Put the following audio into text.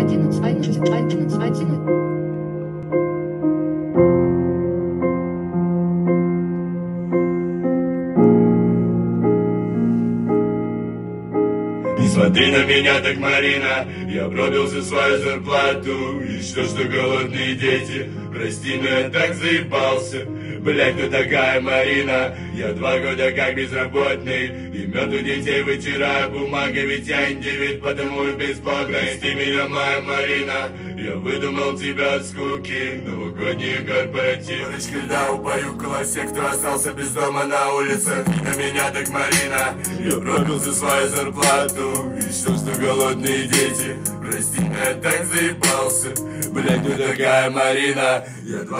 Не смотри на меня так, Марина, я пробил за свою зарплату. И что голодные дети, прости, но я так заебался. Блять, кто такая Марина? Я 2 года как безработный, и мед у детей вытираю бумагой, ведь я индивид, потому и бесплатно. Прости меня, моя Марина, я выдумал тебя от скуки. Новогодние корпоративы, когда убаюкала всех, кто остался без дома на улице. На меня так, Марина, я пробил за свою зарплату. И что голодные дети, прости, но я так заебался. Блять, кто такая Марина? Я